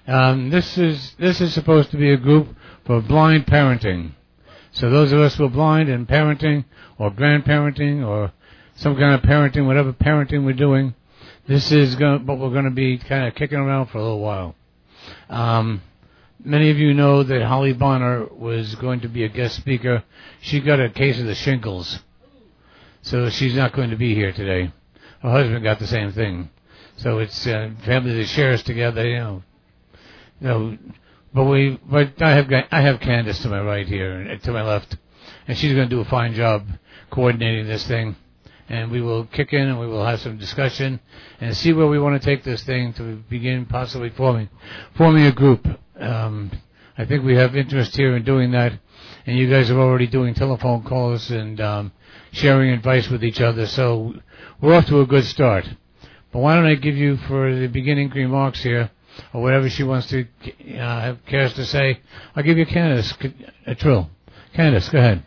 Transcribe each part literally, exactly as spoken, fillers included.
Um, this is this is supposed to be a group for blind parenting. So those of us who are blind and parenting or grandparenting or some kind of parenting, whatever parenting we're doing, this is going what we're going to be kind of kicking around for a little while. Um, many of you know that Holly Bonner was going to be a guest speaker. She got a case of the shingles, so she's not going to be here today. Her husband got the same thing. So it's uh, family that shares together, you know. You know, but we, but I have I have Candace to my right here, and to my left, and she's going to do a fine job coordinating this thing. And we will kick in, and we will have some discussion, and see where we want to take this thing to begin possibly forming, forming a group. Um, I think we have interest here in doing that, and you guys are already doing telephone calls and um, sharing advice with each other. So we're off to a good start. But why don't I give you, for the beginning remarks here, or whatever she wants to uh, have cares to say, I'll give you Candace a trill. Candace, go ahead.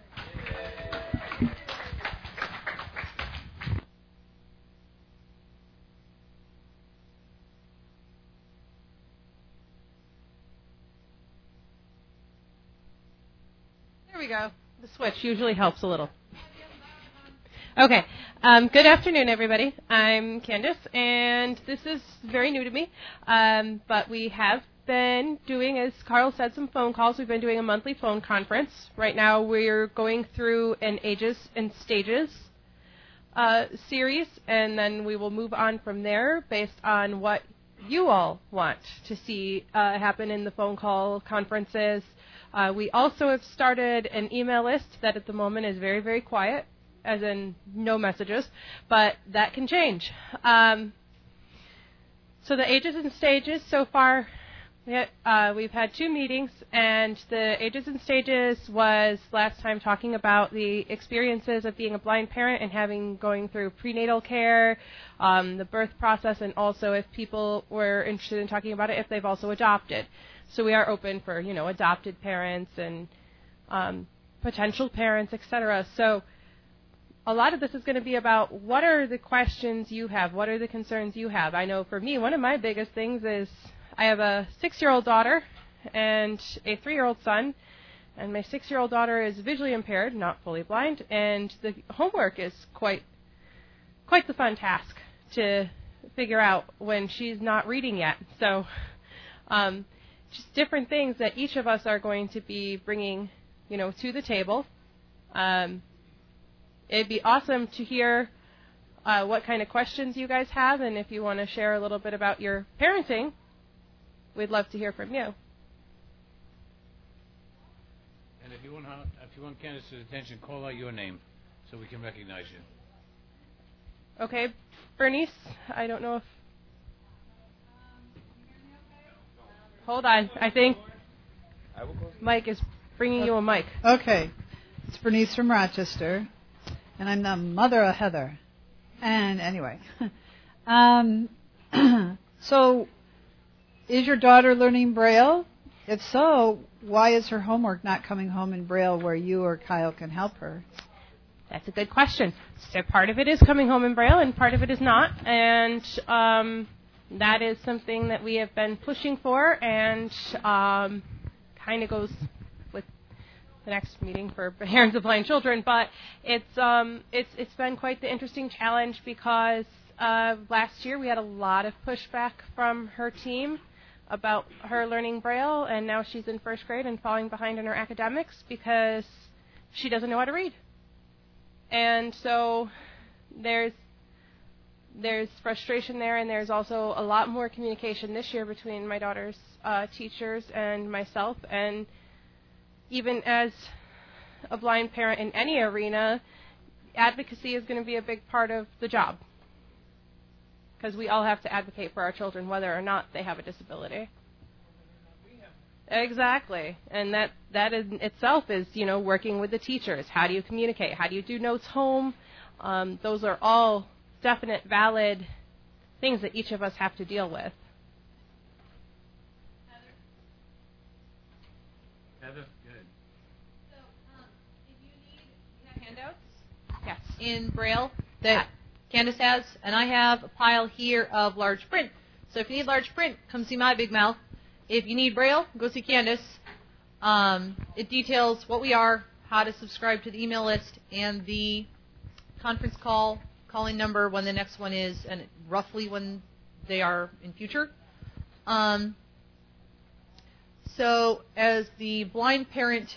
There we go. The switch usually helps a little. Okay. Um, good afternoon, everybody. I'm Candace, and this is very new to me. Um, but we have been doing, as Carl said, some phone calls. We've been doing a monthly phone conference. Right now we're going through an Ages and Stages uh, series, and then we will move on from there based on what you all want to see uh, happen in the phone call conferences. Uh, we also have started an email list that at the moment is very, very quiet, as in no messages, but that can change. Um, so the Ages and Stages, so far, we had, uh, we've had two meetings, and the Ages and Stages was last time talking about the experiences of being a blind parent and having going through prenatal care, um, the birth process, and also if people were interested in talking about it, if they've also adopted. So we are open for, you know, adopted parents and um, potential parents, et cetera. So a lot of this is going to be about what are the questions you have, what are the concerns you have. I know for me, one of my biggest things is I have a six-year-old daughter and a three-year-old son, and my six-year-old daughter is visually impaired, not fully blind, and the homework is quite quite the fun task to figure out when she's not reading yet. So um, just different things that each of us are going to be bringing, you know, to the table. Um, it'd be awesome to hear uh, what kind of questions you guys have, and if you want to share a little bit about your parenting, we'd love to hear from you. And if you want, if you want Candace's attention, call out your name so we can recognize you. Okay, Bernice, I don't know if... Hold on, I think Mike is bringing you a mic. Okay, it's Bernice from Rochester, and I'm the mother of Heather. And anyway, um, so is your daughter learning Braille? If so, why is her homework not coming home in Braille where you or Kyle can help her? That's a good question. So part of it is coming home in Braille, and part of it is not. And um, that is something that we have been pushing for, and um, kind of goes with the next meeting for parents of blind children. But it's um, it's it's been quite the interesting challenge because uh, last year we had a lot of pushback from her team about her learning Braille, and now she's in first grade and falling behind in her academics because she doesn't know how to read. And so there's there's frustration there, and there's also a lot more communication this year between my daughter's uh, teachers and myself. And even as a blind parent in any arena, advocacy is going to be a big part of the job, because we all have to advocate for our children whether or not they have a disability. Exactly. And that, that in itself is, you know, working with the teachers. How do you communicate? How do you do notes home? Um, those are all definite, valid things that each of us have to deal with. Heather? Heather, good. So, um, if you need, you have handouts? Yes. In Braille that Candace has, and I have a pile here of large print. So if you need large print, come see my big mouth. If you need Braille, go see Candace. Um, it details what we are, how to subscribe to the email list, and the conference call, calling number, when the next one is, and roughly when they are in future. Um, so as the blind parent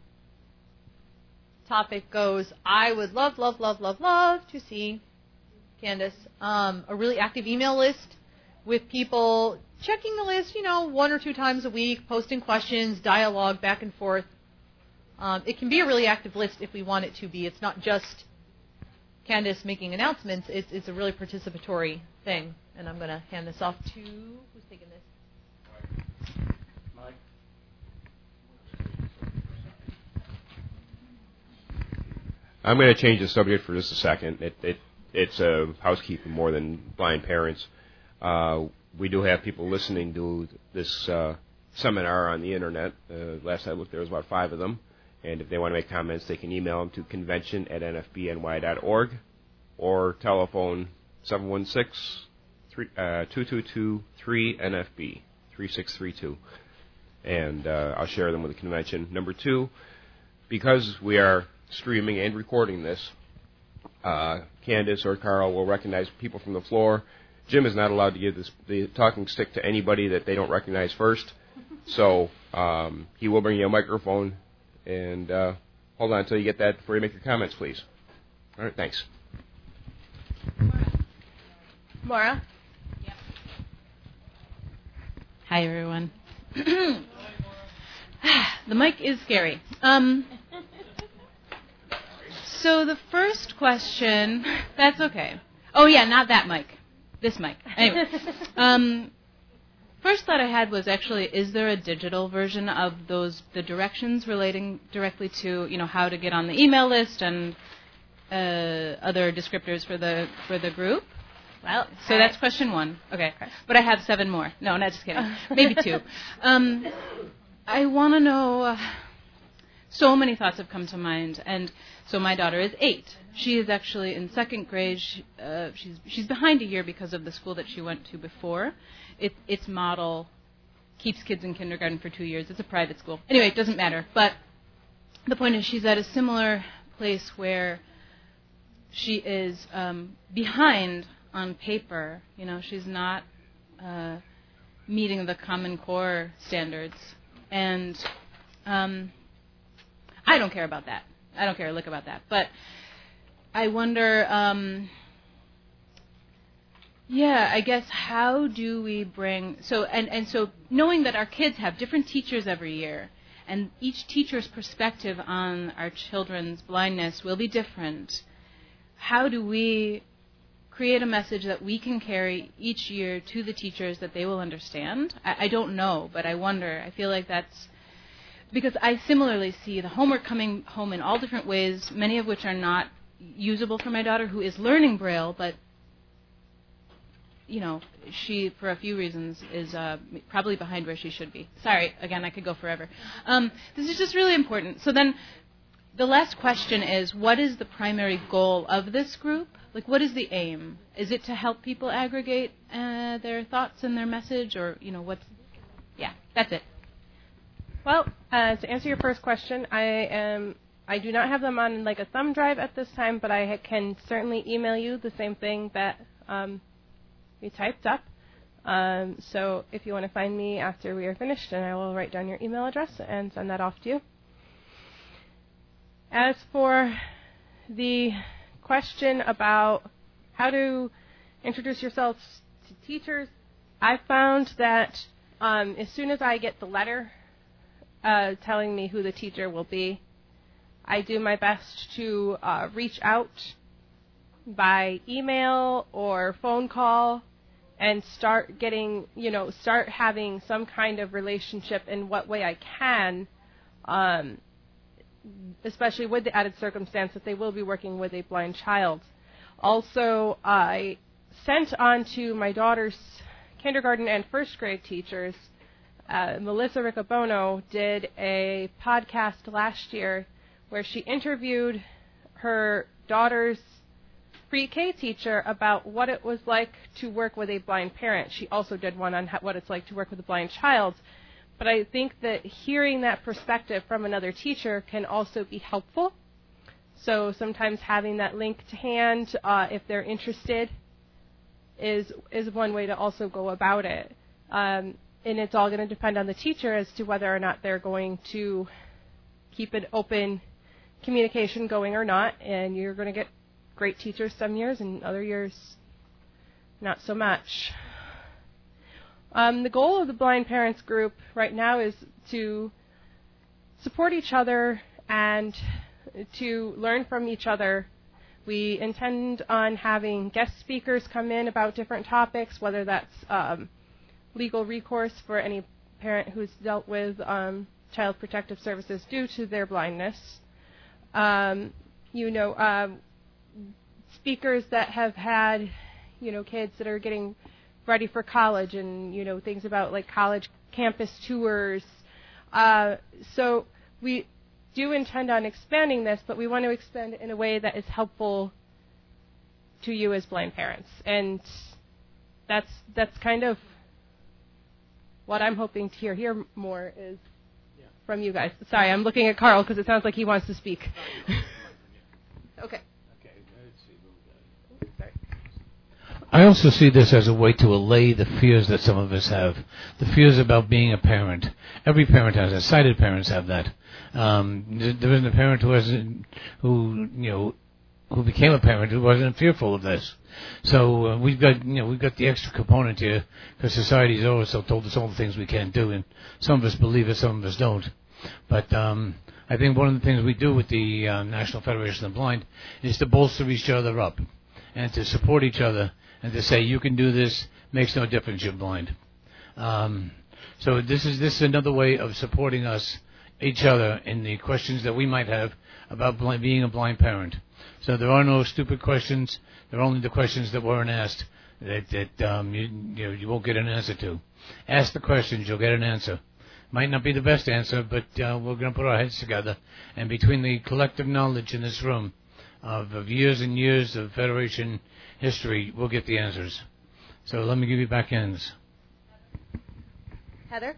topic goes, I would love, love, love, love, love to see, Candace, um, a really active email list with people checking the list, you know, one or two times a week, posting questions, dialogue back and forth. Um, it can be a really active list if we want it to be. It's not just Candace making announcements. It's, it's a really participatory thing. And I'm going to hand this off to, who's taking this? Mike. I'm going to change the subject for just a second. It, it, it's uh, housekeeping more than blind parents. Uh, we do have people listening to this uh, seminar on the internet. Uh, last I looked, there was about five of them. And if they want to make comments, they can email them to convention at n f b n y dot org or telephone seven one six, two two two, three N F B, three six three two. And uh, I'll share them with the convention. Number two, because we are streaming and recording this, uh, Candace or Carl will recognize people from the floor. Jim is not allowed to give this, the talking stick to anybody that they don't recognize first. So um, he will bring you a microphone. And uh, hold on until you get that before you make your comments, please. All right, thanks. Maura? Yep. Hi, everyone. The mic is scary. Um, so the first question, that's okay. Oh, yeah, not that mic. This mic. Anyway. Um, first thought I had was actually, is there a digital version of those, the directions relating directly to, you know, how to get on the email list and uh, other descriptors for the for the group? Well, so that's question one. Okay. But I have seven more. No, not just kidding. Maybe two. Um, I want to know, uh, so many thoughts have come to mind. And so my daughter is eight. She is actually in second grade. She, uh, she's she's behind a year because of the school that she went to before. It, its model keeps kids in kindergarten for two years. It's a private school. Anyway, it doesn't matter. But the point is she's at a similar place where she is um, behind on paper. You know, she's not uh, meeting the Common Core standards. And um, I don't care about that. I don't care a lick about that. But I wonder, um, yeah, I guess how do we bring, so, and, and so knowing that our kids have different teachers every year, and each teacher's perspective on our children's blindness will be different, how do we create a message that we can carry each year to the teachers that they will understand? I, I don't know, but I wonder. I feel like that's, because I similarly see the homework coming home in all different ways, many of which are not usable for my daughter, who is learning Braille, but, you know, she, for a few reasons, is uh, probably behind where she should be. Sorry, again, I could go forever. Um, this is just really important. So then the last question is, what is the primary goal of this group? Like, what is the aim? Is it to help people aggregate uh, their thoughts and their message, or, you know, what's, yeah, that's it. Well, uh, to answer your first question, I am I do not have them on like a thumb drive at this time, but I ha- can certainly email you the same thing that um, we typed up. Um, so if you want to find me after we are finished, then I will write down your email address and send that off to you. As for the question about how to introduce yourselves to teachers, I found that um, as soon as I get the letter Uh, telling me who the teacher will be, I do my best to uh, reach out by email or phone call and start getting, you know, start having some kind of relationship in what way I can, um, especially with the added circumstance that they will be working with a blind child. Also, I sent on to my daughter's kindergarten and first grade teachers. Uh, Melissa Riccobono did a podcast last year where she interviewed her daughter's pre-K teacher about what it was like to work with a blind parent. She also did one on how, what it's like to work with a blind child. But I think that hearing that perspective from another teacher can also be helpful. So sometimes having that link to hand, uh, if they're interested, is is one way to also go about it. Um, and it's all going to depend on the teacher as to whether or not they're going to keep an open communication going or not. And you're going to get great teachers some years, and other years not so much. Um, the goal of the Blind Parents Group right now is to support each other and to learn from each other. We intend on having guest speakers come in about different topics, whether that's um, legal recourse for any parent who's dealt with um, child protective services due to their blindness. Um, you know, uh, speakers that have had, you know, kids that are getting ready for college, and you know, things about like college campus tours. Uh, so we do intend on expanding this, but we want to expand it in a way that is helpful to you as blind parents, and that's that's kind of what I'm hoping to hear hear more is yeah. from you guys. Sorry, I'm looking at Carl because it sounds like he wants to speak. Okay. I also see this as a way to allay the fears that some of us have. The fears about being a parent. Every parent has that. Sighted parents have that. Um, there isn't a parent who hasn't, who you know, who became a parent who wasn't fearful of this. So uh, we've got, you know, we've got the extra component here because society's always told us all the things we can't do, and some of us believe it, some of us don't. But um, I think one of the things we do with the uh, National Federation of the Blind is to bolster each other up and to support each other. And to say, you can do this, makes no difference, you're blind. Um, so this is this is another way of supporting us, each other, in the questions that we might have about blind, being a blind parent. So there are no stupid questions. There are only the questions that weren't asked that, that um, you, you, know, you won't get an answer to. Ask the questions, you'll get an answer. Might not be the best answer, but uh, we're going to put our heads together. And between the collective knowledge in this room of, of years and years of Federation history, we'll get the answers. So let me give you back ends. Heather?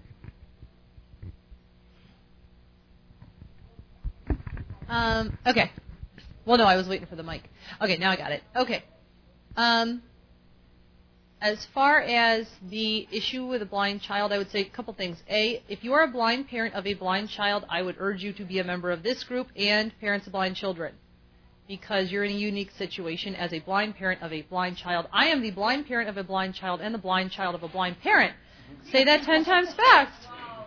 Um, okay. Well, no, I was waiting for the mic. Okay, now I got it. Okay. Um, as far as the issue with a blind child, I would say a couple things. A, if you are a blind parent of a blind child, I would urge you to be a member of this group and Parents of Blind Children, because you're in a unique situation as a blind parent of a blind child. I am the blind parent of a blind child and the blind child of a blind parent. Say that ten times fast.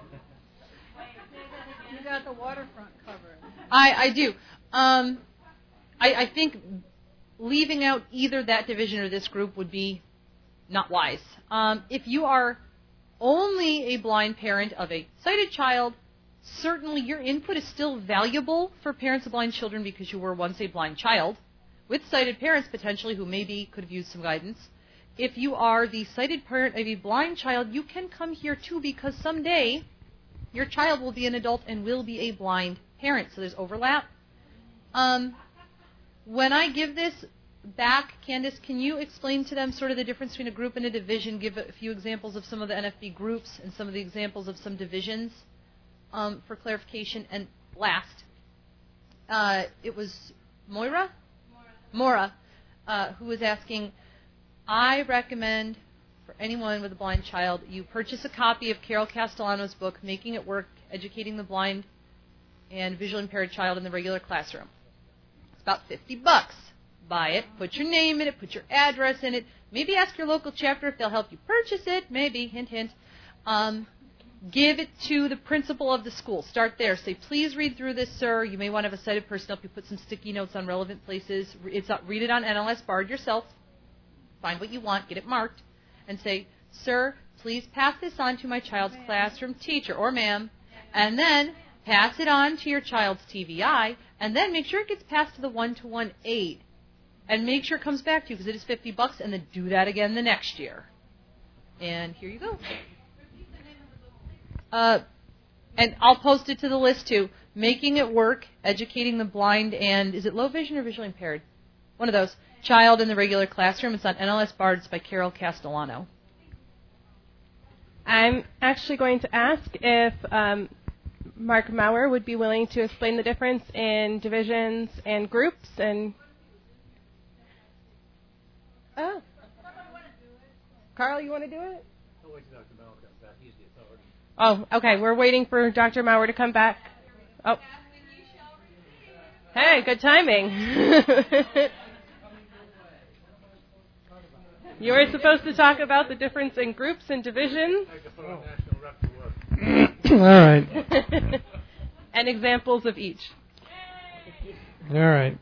You got the waterfront covered. I, I do. Um, I, I think leaving out either that division or this group would be not wise. Um, if you are only a blind parent of a sighted child, certainly your input is still valuable for parents of blind children because you were once a blind child, with sighted parents potentially who maybe could have used some guidance. If you are the sighted parent of a blind child, you can come here too, because someday your child will be an adult and will be a blind parent, so there's overlap. Um, when I give this back, Candace, can you explain to them sort of the difference between a group and a division, give a few examples of some of the N F B groups and some of the examples of some divisions? Um, for clarification. And last, uh, it was Moira? Mora, Mora uh, who was asking, I recommend for anyone with a blind child, you purchase a copy of Carol Castellano's book, Making It Work, Educating the Blind and Visually Impaired Child in the Regular Classroom. It's about fifty bucks. Buy it, put your name in it, put your address in it, maybe ask your local chapter if they'll help you purchase it, maybe, hint, hint. Um, Give it to the principal of the school. Start there. Say, please read through this, sir. You may want to have a sighted person help you put some sticky notes on relevant places. It's uh, read it on N L S Bard yourself. Find what you want. Get it marked. And say, sir, please pass this on to my child's classroom teacher, or ma'am. And then pass it on to your child's T V I. And then make sure it gets passed to the one-to-one aide. And make sure it comes back to you, because it is fifty bucks. And then do that again the next year. And here you go. Uh, and I'll post it to the list too. Making It Work, Educating the Blind and, is it low vision or visually impaired? One of those. child in the regular classroom. It's on N L S Bards by Carol Castellano. I'm actually going to ask if um, Mark Maurer would be willing to explain the difference in divisions and groups and. Oh. Carl, you want to do it? Oh, okay. We're waiting for Doctor Maurer to come back. Oh. Hey, good timing. You were supposed to talk about the difference in groups and divisions. All right. And examples of each. All right.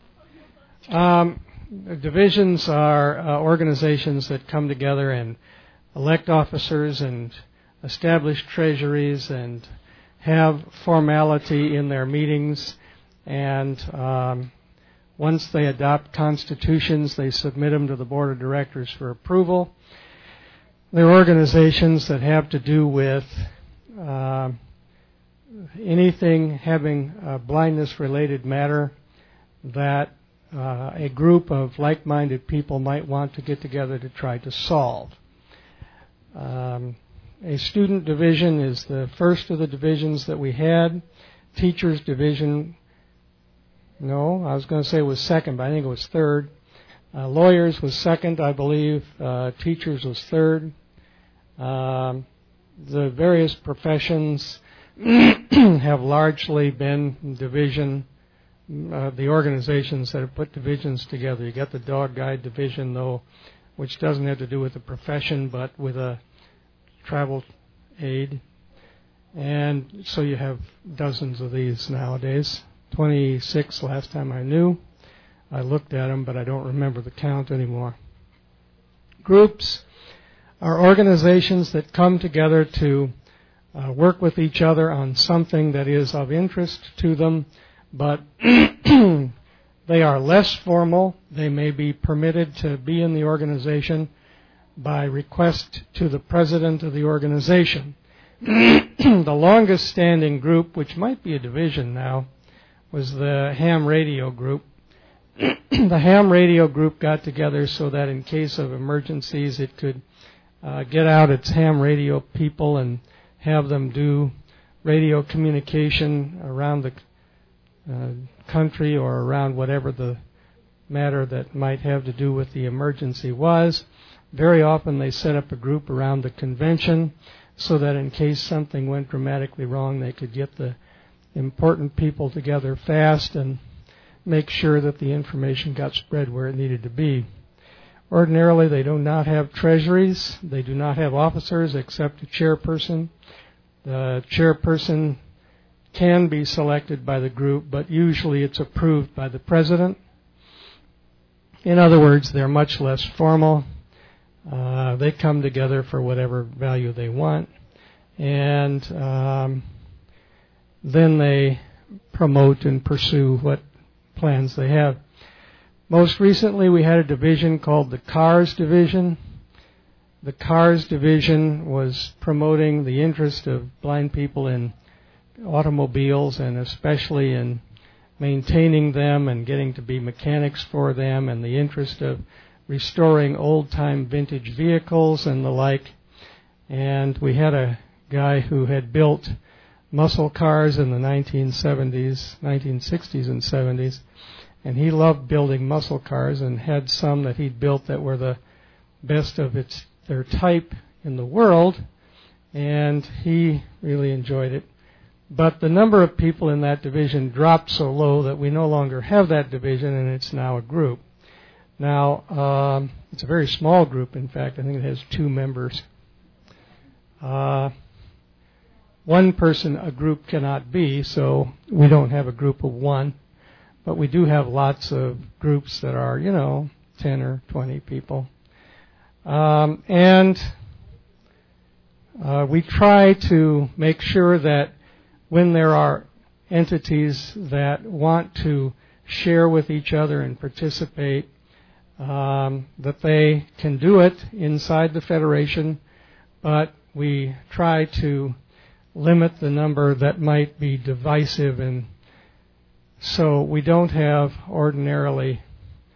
Um, divisions are uh, organizations that come together and elect officers and establish treasuries and have formality in their meetings. And um, once they adopt constitutions, they submit them to the board of directors for approval. They're organizations that have to do with uh, anything having a blindness-related matter that uh, a group of like-minded people might want to get together to try to solve. Um, a student division is the first of the divisions that we had. Teachers division, no, I was going to say it was second, but I think it was third. Uh, lawyers was second, I believe. Uh, teachers was third. Um, the various professions have largely been division. Uh, the organizations that have put divisions together. You got the dog guide division, though, which doesn't have to do with the profession, but with a travel aid. And so you have dozens of these nowadays. twenty-six last time I knew. I looked at them, but I don't remember the count anymore. Groups are organizations that come together to uh, work with each other on something that is of interest to them, but they are less formal. They may be permitted to be in the organization by request to the president of the organization. The longest standing group, which might be a division now, was the ham radio group. The ham radio group got together so that in case of emergencies it could uh, get out its ham radio people and have them do radio communication around the uh, country or around whatever the matter that might have to do with the emergency was. Very often they set up a group around the convention so that in case something went dramatically wrong, they could get the important people together fast and make sure that the information got spread where it needed to be. Ordinarily, they do not have treasuries. They do not have officers except a chairperson. The chairperson can be selected by the group, but usually it's approved by the president. In other words, they're much less formal. Uh, they come together for whatever value they want, and um, then they promote and pursue what plans they have. Most recently, we had a division called the CARS division. The CARS division was promoting the interest of blind people in automobiles and especially in maintaining them and getting to be mechanics for them, and the interest of restoring old-time vintage vehicles and the like. And we had a guy who had built muscle cars in the nineteen seventies, nineteen sixties and seventies, and he loved building muscle cars and had some that he'd built that were the best of its their type in the world, and he really enjoyed it. But the number of people in that division dropped so low that we no longer have that division, and it's now a group. Now, um, it's a very small group, in fact. I think it has two members. Uh, one person a group cannot be, so we don't have a group of one. But we do have lots of groups that are, you know, ten or twenty people. Um, and uh, we try to make sure that when there are entities that want to share with each other and participate, Um, that they can do it inside the Federation, but we try to limit the number that might be divisive, and so we don't have ordinarily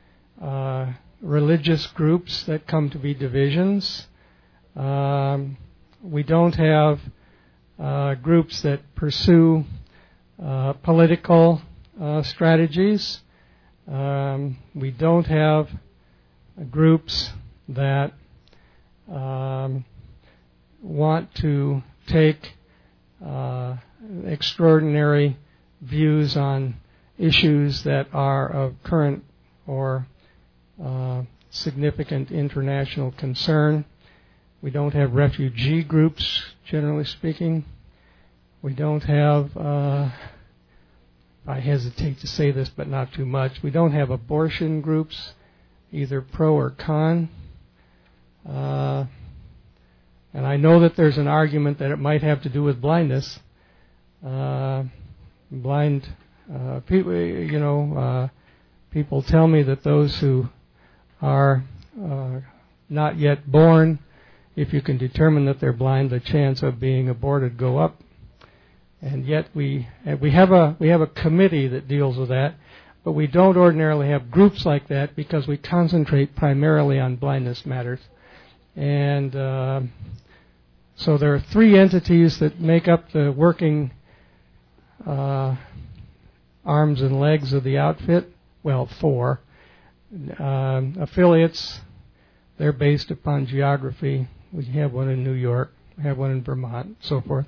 uh, religious groups that come to be divisions. Um, we don't have uh, groups that pursue uh, political uh, strategies. Um, we don't have groups that um, want to take uh, extraordinary views on issues that are of current or uh, significant international concern. We don't have refugee groups, generally speaking. We don't have, uh, I hesitate to say this, but not too much. We don't have abortion groups, either pro or con. Uh, and I know that there's an argument that it might have to do with blindness. Uh, blind uh, people, you know, uh, people tell me that those who are uh, not yet born, if you can determine that they're blind, the chance of being aborted go up. And yet we we have a we have a committee that deals with that, but we don't ordinarily have groups like that because we concentrate primarily on blindness matters. And uh, so there are three entities that make up the working uh, arms and legs of the outfit. Well, four. Um, affiliates, they're based upon geography. We have one in New York, we have one in Vermont, so forth.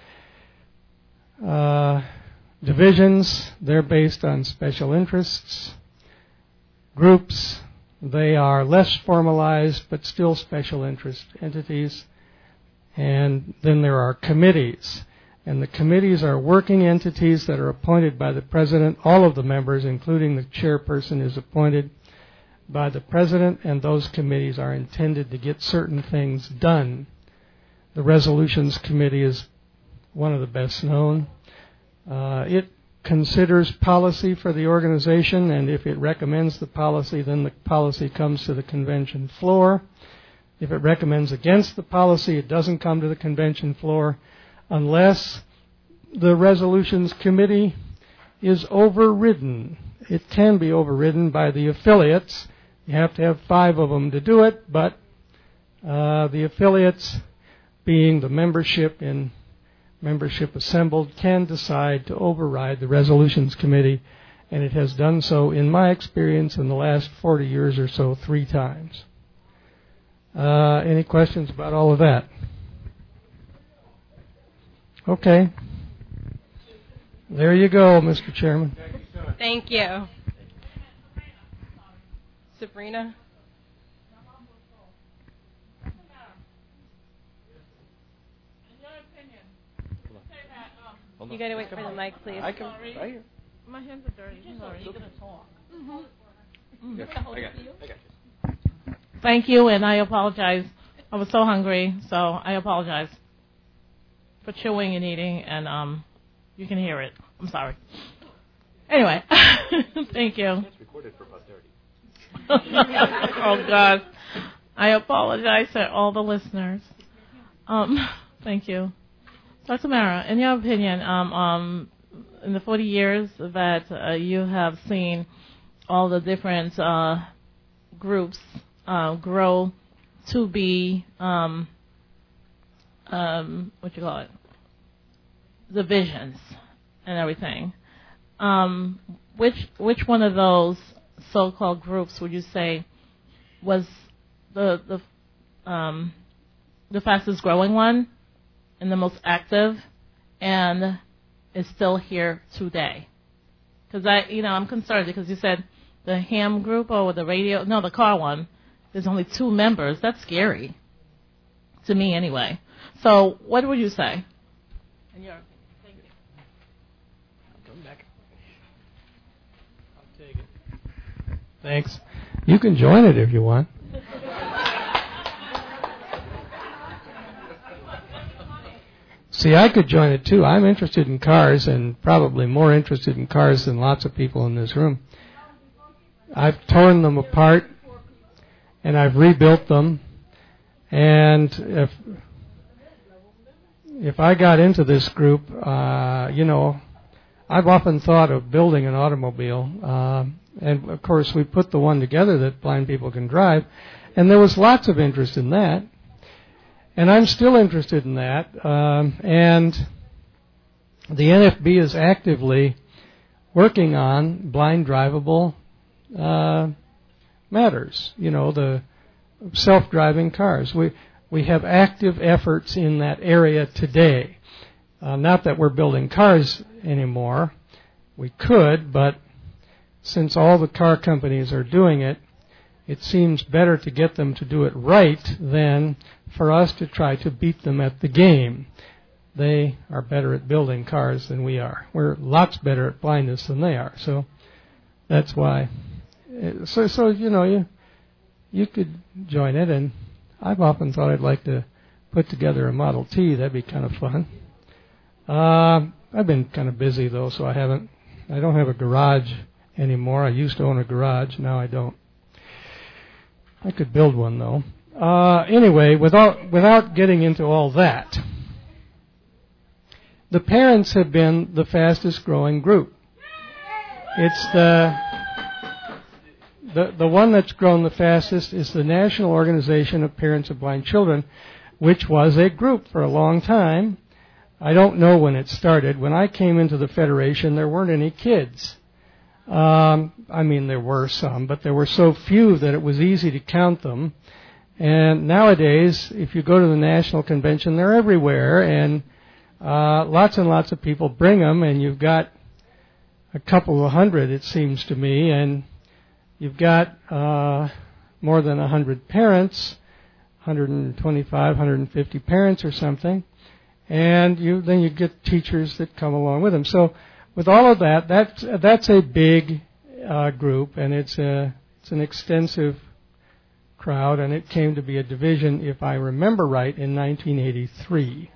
Uh, divisions, they're based on special interests. Groups, they are less formalized but still special interest entities. And then there are committees. And the committees are working entities that are appointed by the president. All of the members, including the chairperson, is appointed by the president, and those committees are intended to get certain things done. The Resolutions Committee is one of the best known. Uh, it considers policy for the organization, and if it recommends the policy, then the policy comes to the convention floor. If it recommends against the policy, it doesn't come to the convention floor unless the Resolutions Committee is overridden. It can be overridden by the affiliates. You have to have five of them to do it, but uh, the affiliates, being the membership in membership assembled, can decide to override the Resolutions Committee, and it has done so, in my experience, in the last forty years or so, three times. Uh, any questions about all of that? Okay. There you go, Mister Chairman. Thank you. Sabrina? You gotta wait for the mic, please. I can, right here. My hands are dirty. Sorry. You're gonna talk. Mm-hmm. Yeah, I got you. I got you. Thank you, and I apologize. I was so hungry, so I apologize for chewing and eating, and um, you can hear it. I'm sorry. Anyway, thank you. It's recorded for posterity. Oh God, I apologize to all the listeners. Um, thank you, Doctor Mara. In your opinion, um, um, in the forty years that uh, you have seen all the different uh, groups uh, grow to be um, um, what you call it, divisions and everything. Um, which which one of those so-called groups would you say was the the um, the fastest growing one and the most active, and is still here today? Because I, you know, I'm concerned because you said the ham group or the radio, no, the car one. There's only two members. That's scary to me, anyway. So, what would you say? In your opinion. Thank you. Come back. I'll take it. Thanks. You can join it if you want. See, I could join it too. I'm interested in cars, and probably more interested in cars than lots of people in this room. I've torn them apart, and I've rebuilt them. And if if I got into this group, uh, you know, I've often thought of building an automobile. Uh, and of course we put the one together that blind people can drive, and there was lots of interest in that. And I'm still interested in that. Um, and the N F B is actively working on blind drivable uh, matters. You know, the self-driving cars. We we have active efforts in that area today. Uh, not that we're building cars anymore. We could, but since all the car companies are doing it, it seems better to get them to do it right than for us to try to beat them at the game. They are better at building cars than we are. We're lots better at blindness than they are. So that's why. So, so you know, you you could join it, and I've often thought I'd like to put together a Model T. That'd be kind of fun. Uh, I've been kind of busy though, so I haven't. I don't have a garage anymore. I used to own a garage. Now I don't. I could build one though. Uh, anyway, without without getting into all that, the parents have been the fastest growing group. It's the the the one that's grown the fastest is the National Organization of Parents of Blind Children, which was a group for a long time. I don't know when it started. When I came into the Federation, there weren't any kids. Um, I mean, there were some, but there were so few that it was easy to count them. And nowadays, if you go to the National Convention, they're everywhere, and uh, lots and lots of people bring them, and you've got a couple of hundred, it seems to me, and you've got uh, more than a hundred parents, one hundred twenty-five, one hundred fifty parents or something, and you then you get teachers that come along with them. So with all of that, that's, that's a big uh, group, and it's a it's an extensive crowd, and it came to be a division, if I remember right, in nineteen eighty-three.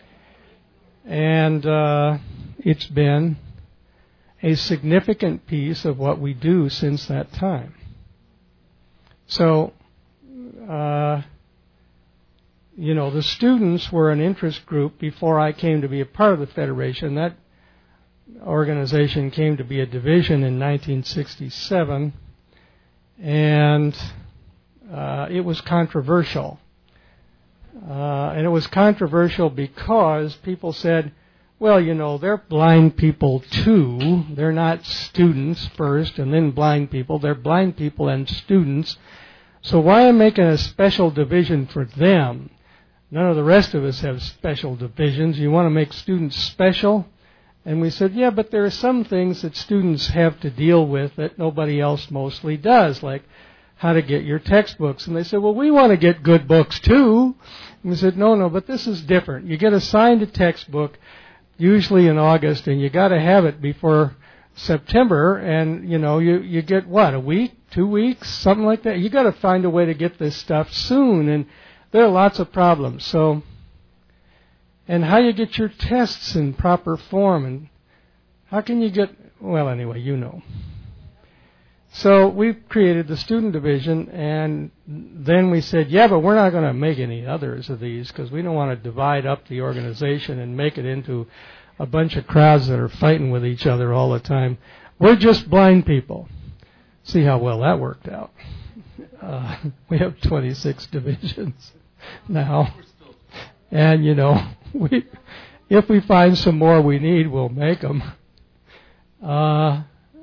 And uh, it's been a significant piece of what we do since that time. So, uh, you know, the students were an interest group before I came to be a part of the Federation. That organization came to be a division in nineteen sixty-seven, and uh, it was controversial. Uh, and it was controversial because people said, well, you know, they're blind people too. They're not students first and then blind people. They're blind people and students. So why am I making a special division for them? None of the rest of us have special divisions. You want to make students special? And we said, yeah, but there are some things that students have to deal with that nobody else mostly does, like how to get your textbooks. And they said, well, we want to get good books too. And we said, no, no, but this is different. You get assigned a textbook, usually in August, and you got to have it before September, and, you know, you, you get, what, a week, two weeks, something like that? You got to find a way to get this stuff soon, and there are lots of problems. So, and how you get your tests in proper form, and how can you get, well, anyway, you know. So we created the student division, and then we said, yeah, but we're not going to make any others of these because we don't want to divide up the organization and make it into a bunch of crowds that are fighting with each other all the time. We're just blind people. See how well that worked out. Uh, we have twenty-six divisions now. And, you know, we, if we find some more we need, we'll make them. Uh,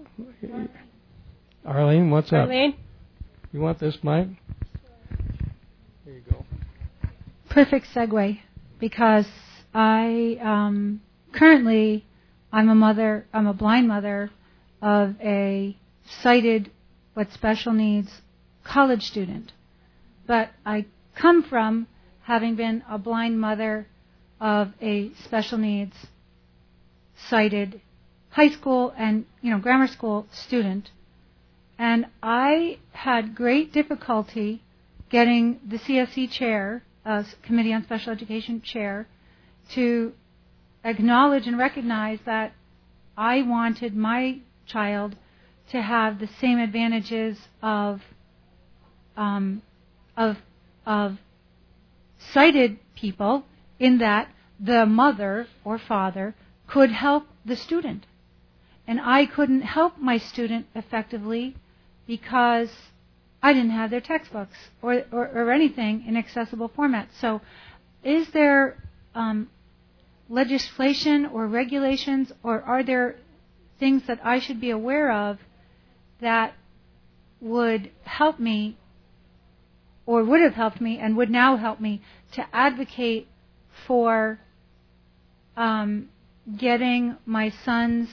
Arlene, what's up? Arlene? You want this mic? Here you go. Perfect segue, because I um, currently I'm a mother. I'm a blind mother of a sighted but special needs college student. But I come from having been a blind mother of a special needs sighted high school and you know grammar school student. And I had great difficulty getting the C S E chair, uh, Committee on Special Education chair, to acknowledge and recognize that I wanted my child to have the same advantages of um, of of sighted people, in that the mother or father could help the student. and I couldn't help my student effectively because I didn't have their textbooks or, or, or anything in accessible format. So is there um, legislation or regulations, or are there things that I should be aware of that would help me, or would have helped me and would now help me to advocate for um, getting my son's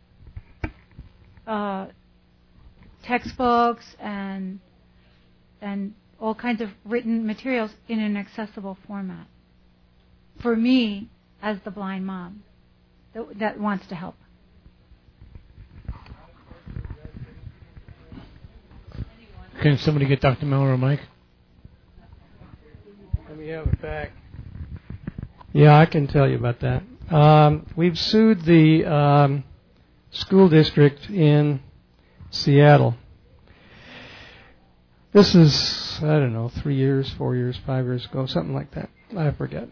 uh, textbooks and and all kinds of written materials in an accessible format for me as the blind mom that, that wants to help? Can somebody get Doctor Miller a mic? Let me have it back. Yeah, I can tell you about that. Um, we've sued the um, school district in Seattle. This is, I don't know, three years, four years, five years ago, something like that. I forget.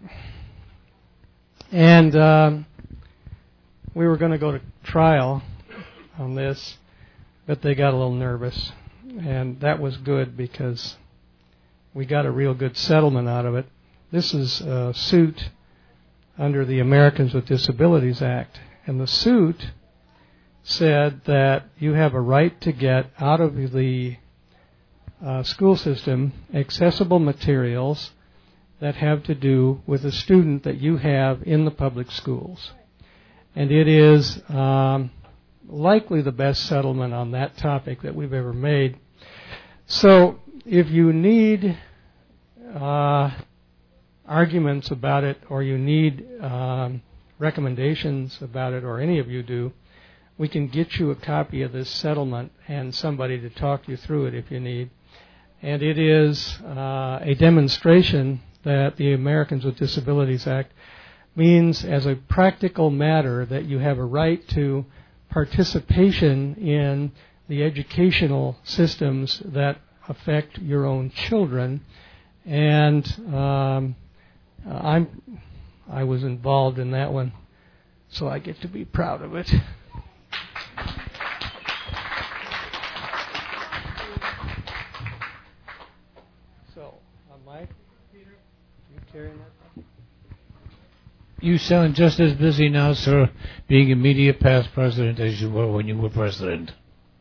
And um, we were going to go to trial on this, but they got a little nervous. And that was good because we got a real good settlement out of it. This is a suit under the Americans with Disabilities Act. And the suit said that you have a right to get out of the uh, school system accessible materials that have to do with a student that you have in the public schools. And it is um, likely the best settlement on that topic that we've ever made. So if you need uh, arguments about it, or you need um, recommendations about it, or any of you do, we can get you a copy of this settlement and somebody to talk you through it if you need. And it is uh, a demonstration that the Americans with Disabilities Act means, as a practical matter, that you have a right to participation in the educational systems that affect your own children. And um, I'm, I was involved in that one, so I get to be proud of it. So, uh, Mike, Peter, you carrying that? You sound just as busy now, sir, being immediate past president as you were when you were president.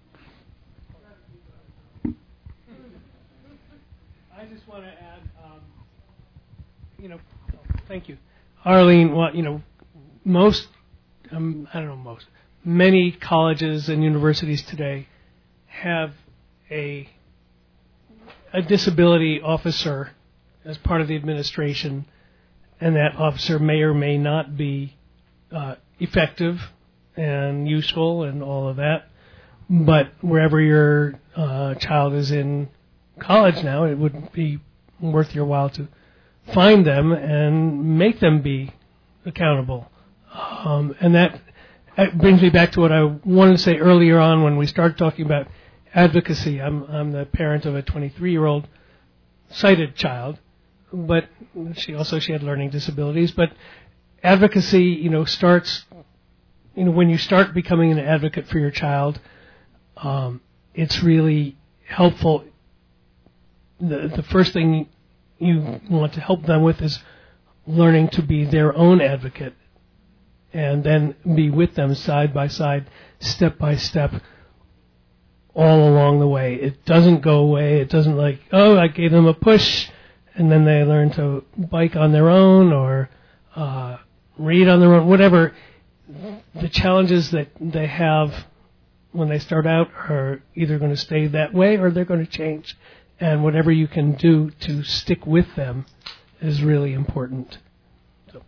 I just want to add, um, you know, thank you, Arlene. Well, you know, most, um, I don't know, most, many colleges and universities today have a a disability officer as part of the administration. And that officer may or may not be uh, effective and useful and all of that. But wherever your uh, child is in college now, it would be worth your while to find them and make them be accountable. Um, and that, that brings me back to what I wanted to say earlier on when we started talking about advocacy. I'm, I'm the parent of a twenty-three-year-old sighted child. But she also she had learning disabilities. But advocacy, you know, starts, you know, when you start becoming an advocate for your child, um, it's really helpful. The the first thing you want to help them with is learning to be their own advocate, and then be with them side by side, step by step, all along the way. It doesn't go away. It doesn't like, oh, I gave them a push, and then they learn to bike on their own or uh, read on their own, whatever. The challenges that they have when they start out are either going to stay that way or they're going to change. And whatever you can do to stick with them is really important. So.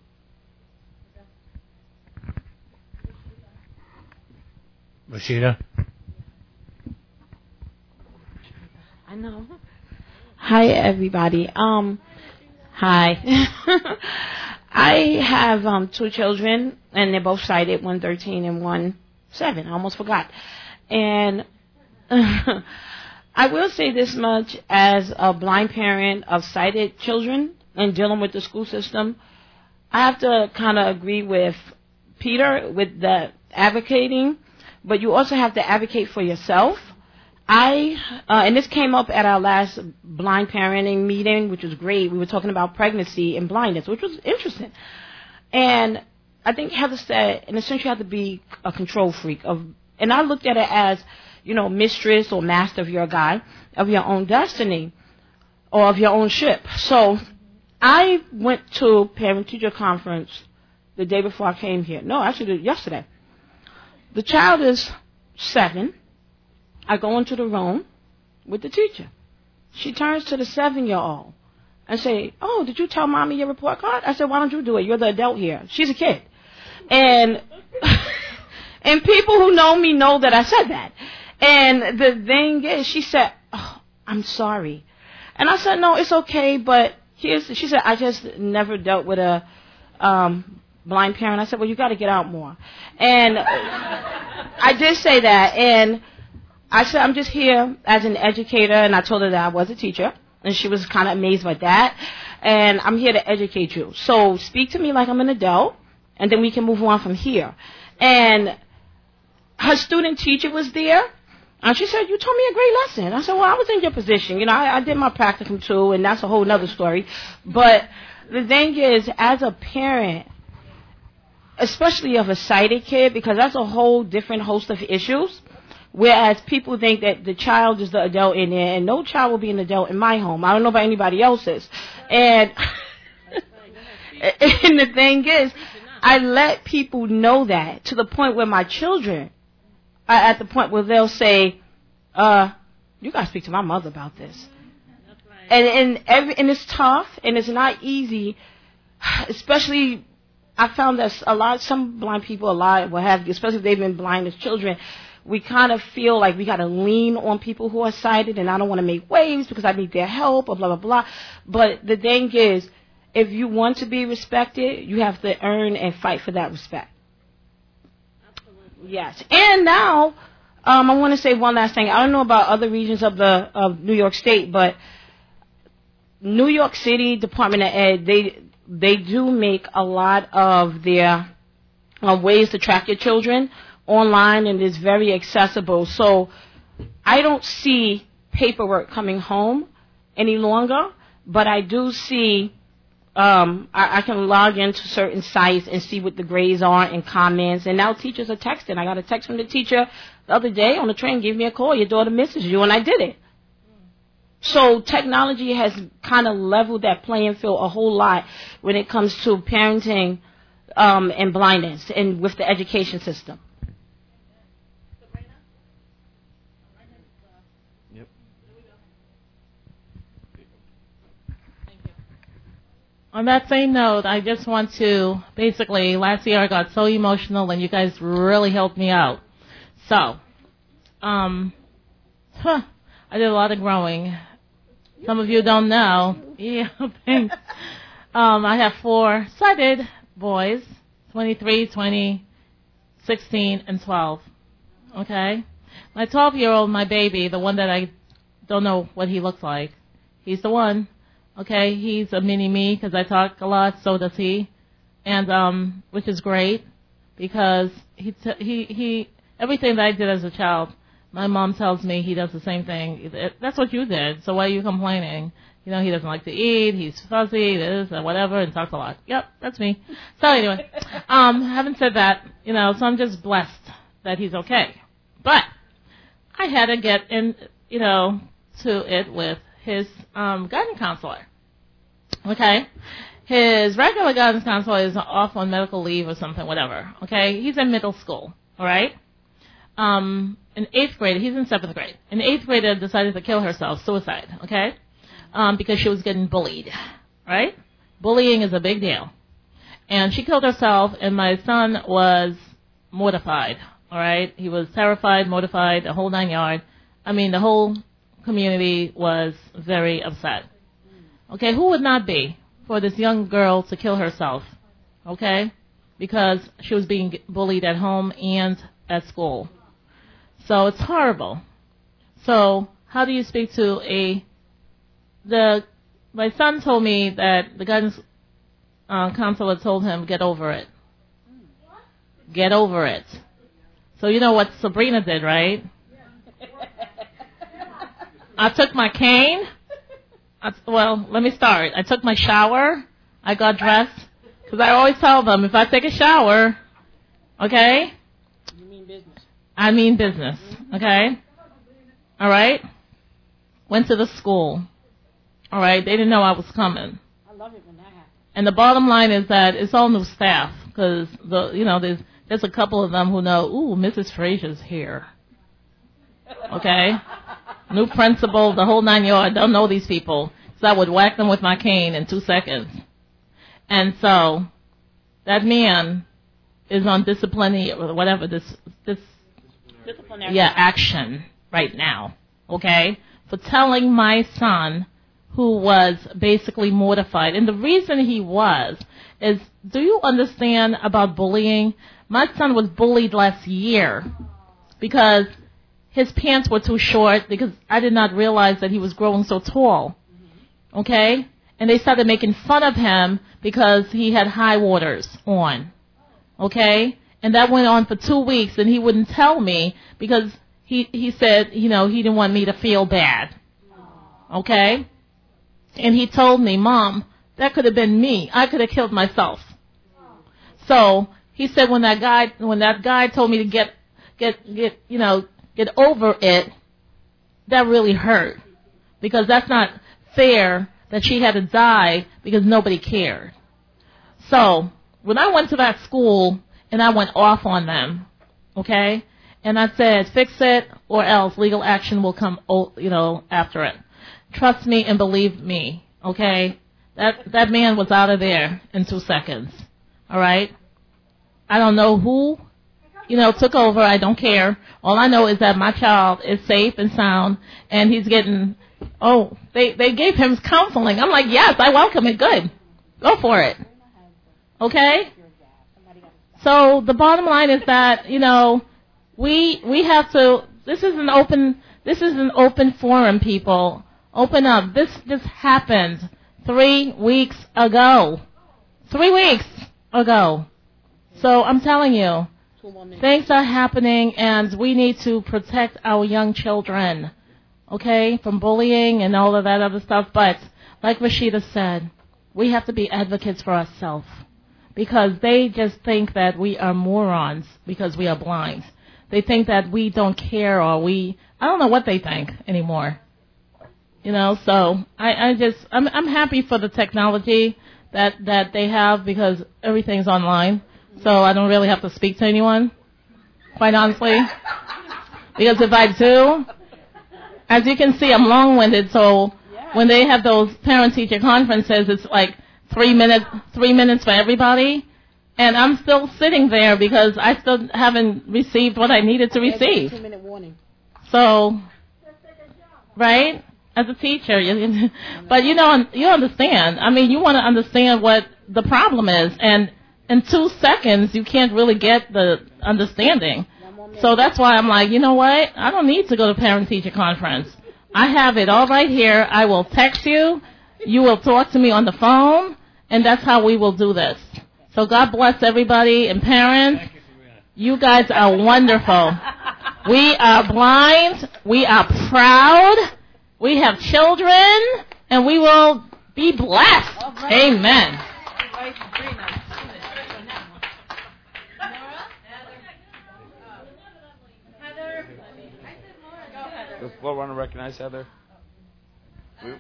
Rashida? I know. Hi, everybody. Um, hi. I have um, two children, and they're both sighted, one thirteen and one seven. I almost forgot. And I will say this much, as a blind parent of sighted children and dealing with the school system, I have to kind of agree with Peter with the advocating, but you also have to advocate for yourself. I, uh, and this came up at our last blind parenting meeting, which was great. We were talking about pregnancy and blindness, which was interesting. And I think Heather said, in a sense, you have to be a control freak. Of, and I looked at it as, you know, mistress or master of your guy, of your own destiny, or of your own ship. So I went to parent-teacher conference the day before I came here. No, actually, yesterday. The child is seven. I go into the room with the teacher. She turns to the seven-year-old and say, oh, did you tell Mommy your report card? I said, why don't you do it? You're the adult here. She's a kid. And and people who know me know that I said that. And the thing is, she said, oh, I'm sorry. And I said, no, it's okay, but here's, she said, I just never dealt with a um, blind parent. I said, well, you got to get out more. And I did say that, and I said, I'm just here as an educator, and I told her that I was a teacher, and she was kind of amazed by that, and I'm here to educate you. So speak to me like I'm an adult, and then we can move on from here. And her student teacher was there, and she said, you told me a great lesson. I said, well, I was in your position. You know, I, I did my practicum too, and that's a whole other story. But the thing is, as a parent, especially of a sighted kid, because that's a whole different host of issues, whereas people think that the child is the adult in there, and no child will be an adult in my home. I don't know about anybody else's. And, and the thing is, I let people know that to the point where my children are at the point where they'll say, uh, you got to speak to my mother about this. And, and, every, and it's tough, and it's not easy, especially I found that a lot, some blind people, a lot will have, especially if they've been blind as children, we kind of feel like we got to lean on people who are sighted, and I don't want to make waves because I need their help, or blah, blah, blah. But the thing is, if you want to be respected, you have to earn and fight for that respect. Absolutely. Yes. And now, um, I want to say one last thing. I don't know about other regions of the of New York State, but New York City Department of Ed, they they do make a lot of their uh, ways to track your children online, and it's very accessible. So I don't see paperwork coming home any longer, but I do see um, I, I can log into certain sites and see what the grades are and comments. And now teachers are texting. I got a text from the teacher the other day on the train, gave me a call, your daughter misses you, and I did it. So technology has kind of leveled that playing field a whole lot when it comes to parenting um, and blindness and with the education system. On that same note, I just want to, basically, last year I got so emotional and you guys really helped me out. So, um, huh, I did a lot of growing. Some of you don't know. Yeah, thanks. Um, I have four sighted boys, twenty-three, twenty, sixteen, and twelve. Okay? My twelve-year-old, my baby, the one that I don't know what he looks like, he's the one. Okay, he's a mini-me because I talk a lot, so does he, and um, which is great because he t- he he everything that I did as a child, my mom tells me he does the same thing. That's what you did, so why are you complaining? You know, he doesn't like to eat, he's fuzzy, this and whatever, and talks a lot. Yep, that's me. So anyway, um, having said that, you know, so I'm just blessed that he's okay. But I had to get in, you know, to it with his um, guidance counselor. Okay? His regular guidance counselor is off on medical leave or something, whatever. Okay? He's in middle school. All right? Um, an eighth grader, he's in seventh grade. An eighth grader decided to kill herself, suicide. Okay? Um, because she was getting bullied. Right? Bullying is a big deal. And she killed herself, and my son was mortified. All right? He was terrified, mortified, the whole nine yards. I mean, the whole community was very upset. Okay, who would not be for this young girl to kill herself? Okay, because she was being bullied at home and at school. So it's horrible. So how do you speak to a the my son told me that the guidance uh, counselor told him, get over it. Get over it. So you know what Sabrina did, right? I took my cane. I, well, let me start. I took my shower. I got dressed. Because I always tell them, if I take a shower, okay? You mean business. I mean business, okay? All right? Went to the school. All right? They didn't know I was coming. I love it when that happens. And the bottom line is that it's all new staff. Because, the you know, there's, there's a couple of them who know, ooh, Missus Frazier's here. Okay? New principal, the whole nine yards. Don't know these people. So I would whack them with my cane in two seconds. And so that man is on disciplinary or whatever this this Disciplinary. yeah action right now, okay, for telling my son, who was basically mortified. And the reason he was is, do you understand about bullying? My son was bullied last year because his pants were too short, because I did not realize that he was growing so tall, okay? And they started making fun of him because he had high waters on, okay? And that went on for two weeks, and he wouldn't tell me because he, he said, you know, he didn't want me to feel bad, okay? And he told me, Mom, that could have been me. I could have killed myself. So he said when that guy when that guy told me to get get get you know get over it, that really hurt, because that's not fair that she had to die because nobody cared. So when I went to that school and I went off on them, okay, and I said, fix it or else legal action will come, you know, after it. Trust me and believe me, okay? That that man was out of there in two seconds, all right? I don't know who, you know, took over. I don't care. All I know is that my child is safe and sound, and he's getting, oh, they, they gave him counseling. I'm like, yes, I welcome it. Good. Go for it. Okay? So the bottom line is that, you know, we we have to, this is an open, this is an open forum, people. Open up. This just happened three weeks ago. Three weeks ago. So I'm telling you, things are happening, and we need to protect our young children, okay, from bullying and all of that other stuff. But like Rashida said, we have to be advocates for ourselves, because they just think that we are morons because we are blind. They think that we don't care, or we, I don't know what they think anymore. You know, so I, I just, I'm, I'm happy for the technology that, that they have, because everything's online. So I don't really have to speak to anyone, quite honestly. Because if I do, as you can see, I'm long-winded. So when they have those parent-teacher conferences, it's like three minutes, three minutes for everybody. And I'm still sitting there because I still haven't received what I needed to receive. Two-minute warning. So, right? As a teacher, you, but you know, you understand. I mean, you want to understand what the problem is, and in two seconds, you can't really get the understanding. So that's why I'm like, you know what? I don't need to go to parent-teacher conference. I have it all right here. I will text you. You will talk to me on the phone, and that's how we will do this. So God bless everybody, and parents, you guys are wonderful. We are blind. We are proud. We have children, and we will be blessed. Amen. Does Flo want to recognize Heather? We?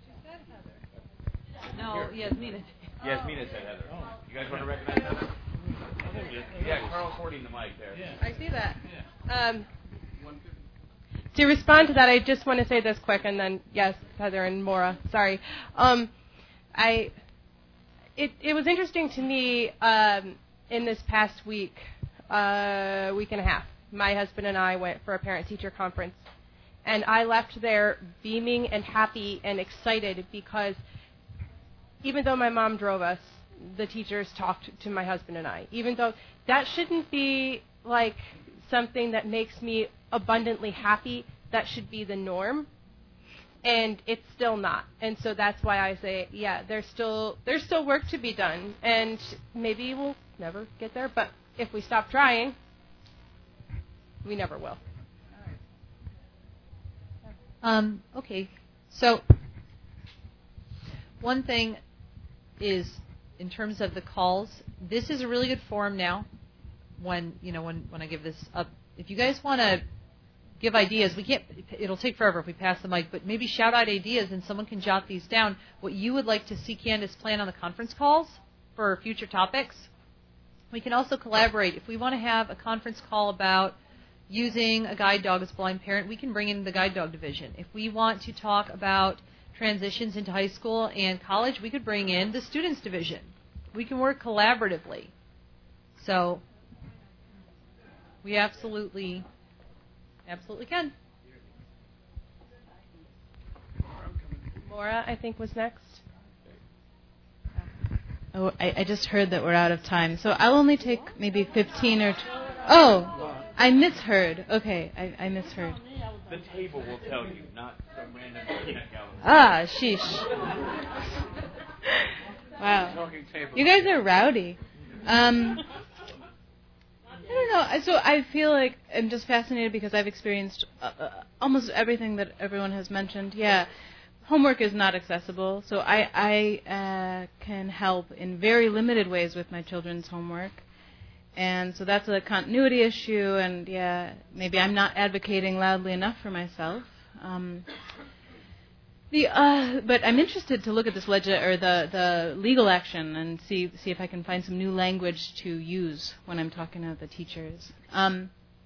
No, Yasmina. Yasmina said Heather. You guys want to recognize Heather? Yeah, Carl's holding the mic there. I see that. Um, to respond to that, I just want to say this quick, and then, yes, Heather and Maura, sorry. Um, I, it, it was interesting to me um, in this past week, uh, week and a half. My husband and I went for a parent-teacher conference, and I left there beaming and happy and excited, because even though my mom drove us, the teachers talked to my husband and I. Even though that shouldn't be like something that makes me abundantly happy, that should be the norm, and it's still not. And so that's why I say, yeah, there's still there's still work to be done, and maybe we'll never get there, but if we stop trying, We never will. Um, okay, so one thing is in terms of the calls, this is a really good forum now. When you know when, when I give this up, if you guys want to give ideas, we can't. It'll take forever if we pass the mic, but maybe shout out ideas and someone can jot these down. What you would like to see Candace plan on the conference calls for future topics. We can also collaborate if we want to have a conference call about using a guide dog as a blind parent, we can bring in the guide dog division. If we want to talk about transitions into high school and college, we could bring in the students division. We can work collaboratively. So we absolutely, absolutely can. Maura, I think, was next. Oh, I, I just heard that we're out of time, so I'll only take maybe fifteen or... T- oh! I misheard. Okay, I, I misheard. The table will tell you, not some random peanut gallery. Ah, sheesh. Wow. You guys are rowdy. Um, I don't know. So I feel like I'm just fascinated because I've experienced uh, uh, almost everything that everyone has mentioned. Yeah, homework is not accessible, so I, I uh, can help in very limited ways with my children's homework. And so that's a continuity issue, and yeah, maybe I'm not advocating loudly enough for myself. Um, the uh, but I'm interested to look at this leg- or the, the legal action and see see if I can find some new language to use when I'm talking to the teachers. Um,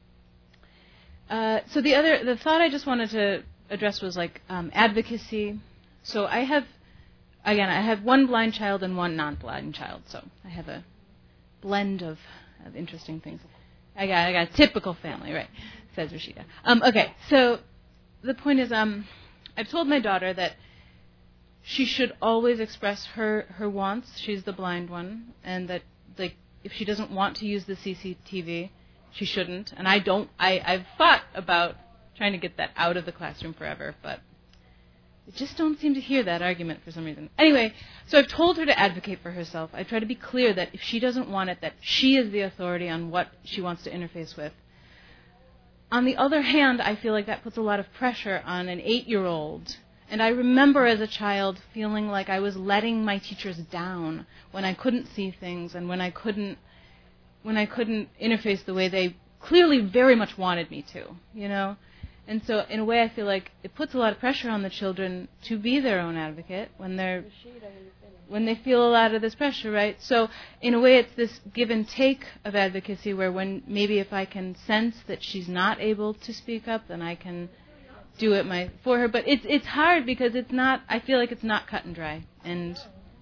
uh, so the other the thought I just wanted to address was like um, advocacy. So I have again I have one blind child and one non-blind child, so I have a blend of of interesting things. I got I got a typical family, right? Says Rashida. Um, okay, so the point is, um, I've told my daughter that she should always express her, her wants. She's the blind one, and that like if she doesn't want to use the C C T V, she shouldn't. And I don't. I I've thought about trying to get that out of the classroom forever, but I just don't seem to hear that argument for some reason. Anyway, so I've told her to advocate for herself. I try to be clear that if she doesn't want it, that she is the authority on what she wants to interface with. On the other hand, I feel like that puts a lot of pressure on an eight-year-old. And I remember as a child feeling like I was letting my teachers down when I couldn't see things and when I couldn't, when I couldn't interface the way they clearly very much wanted me to, you know? And so, in a way, I feel like it puts a lot of pressure on the children to be their own advocate when they're, when they feel a lot of this pressure, right? So, in a way, it's this give and take of advocacy where when maybe if I can sense that she's not able to speak up, then I can do it my for her. But it's it's hard because it's not. I feel like it's not cut and dry, and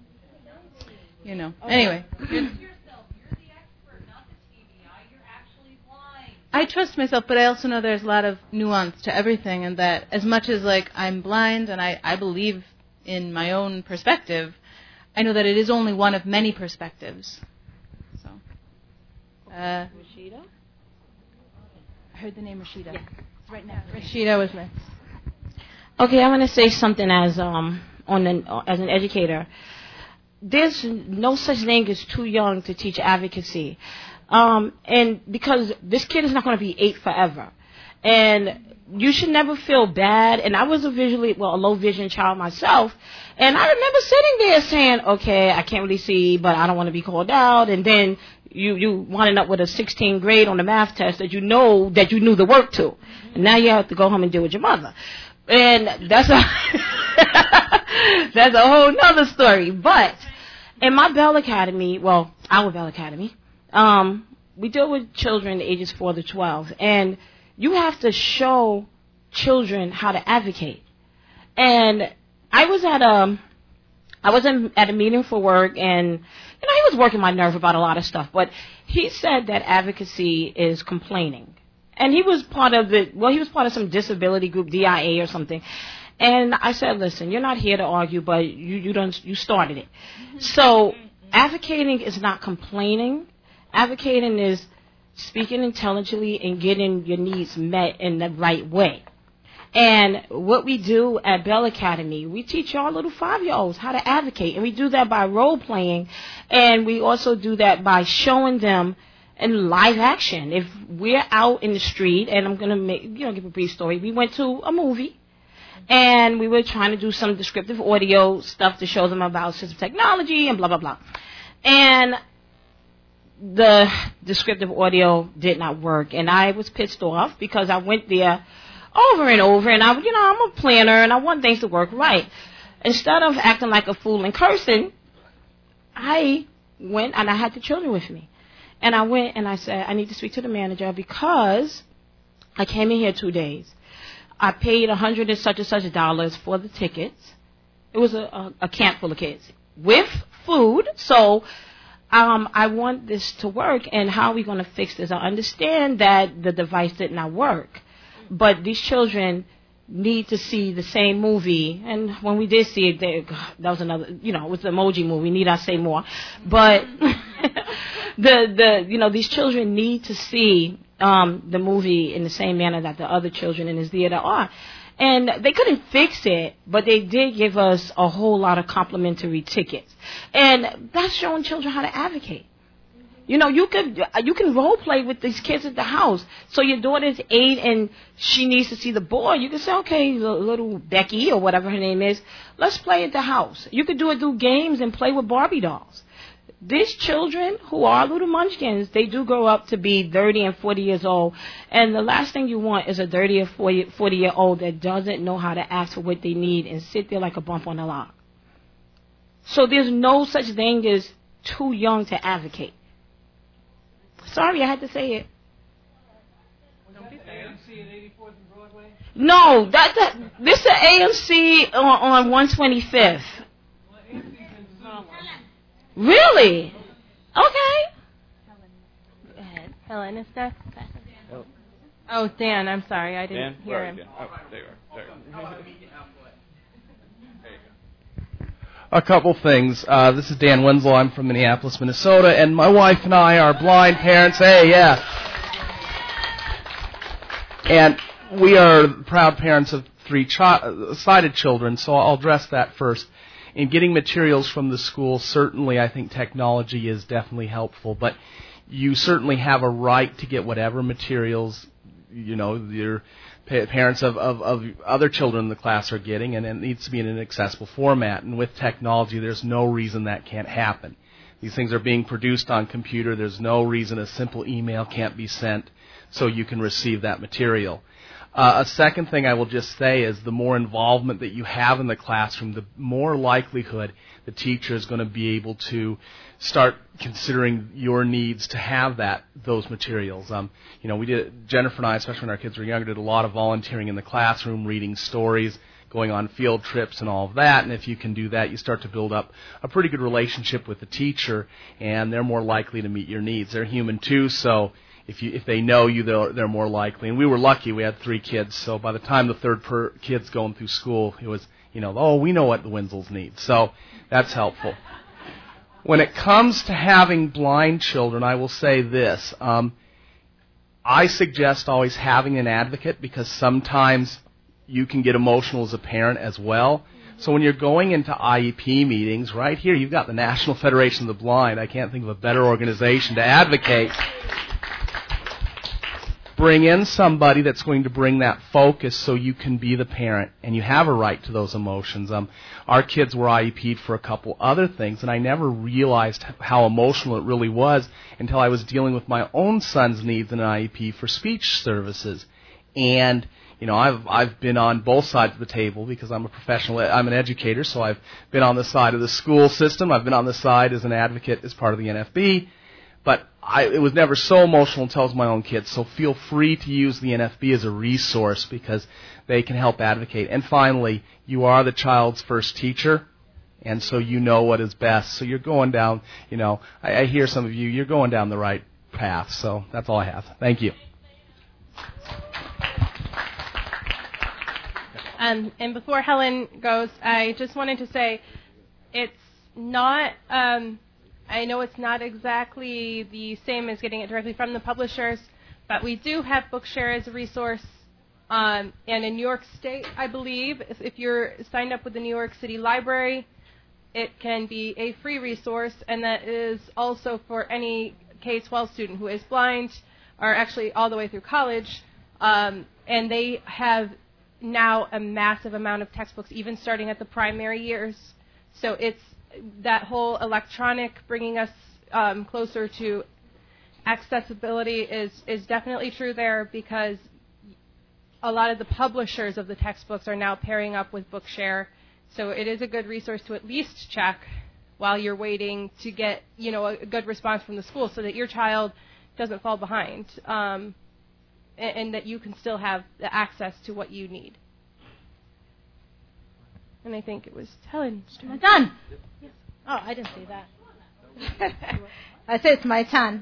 you know. Okay. Anyway. I trust myself, but I also know there's a lot of nuance to everything, and that as much as like I'm blind and I, I believe in my own perspective, I know that it is only one of many perspectives. So, uh, Rashida? I heard the name Rashida. Yes. It's right now. Rashida was next. Okay, I want to say something as um on an as an educator. There's no such thing as too young to teach advocacy. Um, and because this kid is not going to be eight forever. And you should never feel bad. And I was a visually, well, a low vision child myself. And I remember sitting there saying, okay, I can't really see, but I don't want to be called out. And then you, you winding up with a sixteen grade on the math test that you know that you knew the work to. And now you have to go home and deal with your mother. And that's a, that's a whole nother story. But in my Bell Academy, well, our Bell Academy, Um, we deal with children ages four to twelve, and you have to show children how to advocate. And I was at a, I was in, at a meeting for work, and you know he was working my nerve about a lot of stuff. But he said that advocacy is complaining, and he was part of the, well, he was part of some disability group, D I A or something. And I said, listen, you're not here to argue, but you you don't you started it. So advocating is not complaining. Advocating is speaking intelligently and getting your needs met in the right way. And what we do at Bell Academy, we teach our little five-year-olds how to advocate. And we do that by role-playing. And we also do that by showing them and live action. If we're out in the street, and I'm going to make, you know, give a brief story. We went to a movie, and we were trying to do some descriptive audio stuff to show them about system technology and blah, blah, blah. And the descriptive audio did not work, and I was pissed off because I went there over and over, and I, you know, I'm a planner, and I want things to work right. Instead of acting like a fool and cursing, I went, and I had the children with me. And I went, and I said, I need to speak to the manager because I came in here two days. I paid a hundred and such and such dollars for the tickets. It was a, a, a camp full of kids with food, so um, I want this to work, and how are we going to fix this? I understand that the device did not work, but these children need to see the same movie. And when we did see it, they, God, that was another, you know, it was the Emoji Movie. Need I say more? But the the you know, these children need to see um, the movie in the same manner that the other children in this theater are. And they couldn't fix it, but they did give us a whole lot of complimentary tickets. And that's showing children how to advocate. You know, you could you can role play with these kids at the house. So your daughter's eight and she needs to see the boy. You can say, okay, little Becky or whatever her name is, let's play at the house. You could do it through games and play with Barbie dolls. These children who are little munchkins, they do grow up to be thirty and forty years old. And the last thing you want is a thirty or forty year old that doesn't know how to ask for what they need and sit there like a bump on a log. So there's no such thing as too young to advocate. Sorry, I had to say it. A M C at eighty-fourth and Broadway? No, that, that this is A M C on, on one twenty-fifth. Really? Okay. Go ahead. Helen is next. Oh, Dan, I'm sorry. I didn't Dan? hear Where him. are you? Oh, there you are. There you are. A couple things. Uh, this is Dan Winslow. I'm from Minneapolis, Minnesota, and my wife and I are blind parents. Hey, yeah. And we are proud parents of three chi- sighted children, so I'll address that first. In getting materials from the school, certainly I think technology is definitely helpful, but you certainly have a right to get whatever materials, you know, your pa- parents of, of, of other children in the class are getting, and it needs to be in an accessible format. And with technology, there's no reason that can't happen. These things are being produced on computer. There's no reason a simple email can't be sent so you can receive that material. Uh, a second thing I will just say is the more involvement that you have in the classroom, the more likelihood the teacher is going to be able to start considering your needs to have that those materials. Um, you know, we did, Jennifer and I, especially when our kids were younger, did a lot of volunteering in the classroom, reading stories, going on field trips and all of that. And if you can do that, you start to build up a pretty good relationship with the teacher, and they're more likely to meet your needs. They're human too, so If you if they know you, they're, they're more likely. And we were lucky; we had three kids. So by the time the third per kid's going through school, it was, you know, oh, we know what the Winslows need. So that's helpful. When it comes to having blind children, I will say this: um, I suggest always having an advocate, because sometimes you can get emotional as a parent as well. So when you're going into I E P meetings, right here, you've got the National Federation of the Blind. I can't think of a better organization to advocate. Bring in somebody that's going to bring that focus so you can be the parent, and you have a right to those emotions. Um, our kids were I E P'd for a couple other things, and I never realized how emotional it really was until I was dealing with my own son's needs in an I E P for speech services. And you know, I've I've been on both sides of the table because I'm a professional. I'm an educator, so I've been on the side of the school system. I've been on the side as an advocate as part of the N F B. But I, it was never so emotional until it was my own kids. So feel free to use the N F B as a resource because they can help advocate. And finally, you are the child's first teacher, and so you know what is best. So you're going down, you know, I, I hear some of you, you're going down the right path. So that's all I have. Thank you. Um, and before Helen goes, I just wanted to say it's not... Um, I know it's not exactly the same as getting it directly from the publishers, but we do have Bookshare as a resource. Um, and in New York State, I believe, if, if you're signed up with the New York City Library, it can be a free resource, and that is also for any K twelve student who is blind, or actually all the way through college, um, and they have now a massive amount of textbooks, even starting at the primary years. So it's that whole electronic bringing us um, closer to accessibility is, is definitely true there, because a lot of the publishers of the textbooks are now pairing up with Bookshare. So it is a good resource to at least check while you're waiting to get, you know, a good response from the school, so that your child doesn't fall behind, um, and, and that you can still have the access to what you need. And I think it was Helen. My turn. Yes. Oh, I didn't see that. I said it's my turn.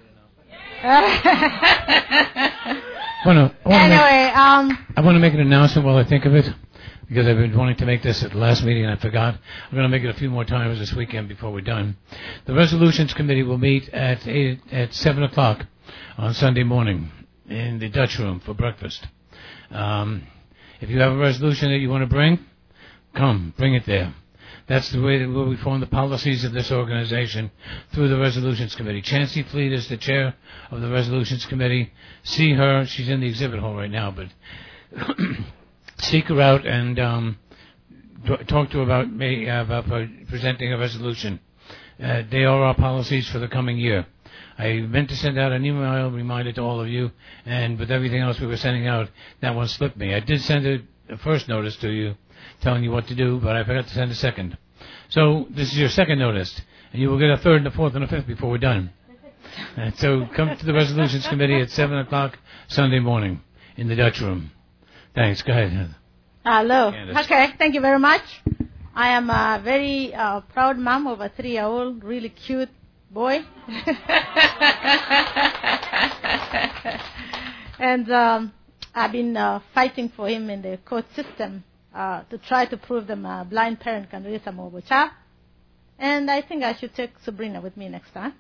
Wanna, wanna anyway, make, um, I want to make an announcement while I think of it, because I've been wanting to make this at the last meeting and I forgot. I'm going to make it a few more times this weekend before we're done. The Resolutions Committee will meet at eight, at seven o'clock on Sunday morning in the Dutch room for breakfast. Um, if you have a resolution that you want to bring, come, bring it there. That's the way that we form the policies of this organization, through the Resolutions Committee. Chancey Fleet is the chair of the Resolutions Committee. See her. She's in the exhibit hall right now, but seek her out and um, talk to her about, me, uh, about presenting a resolution. Uh, they are our policies for the coming year. I meant to send out an email reminder to all of you, and with everything else we were sending out, that one slipped me. I did send a, a first notice to you, telling you what to do, but I forgot to send a second. So this is your second notice, and you will get a third and a fourth and a fifth before we're done. And so come to the Resolutions Committee at seven o'clock Sunday morning in the Dutch room. Thanks. Go ahead. Hello. Candace. Okay, thank you very much. I am a very uh, proud mom of a three-year-old, really cute boy. And um, I've been uh, fighting for him in the court system uh, to try to prove that a blind parent can raise a mobile child. And I think I should take Sabrina with me next time.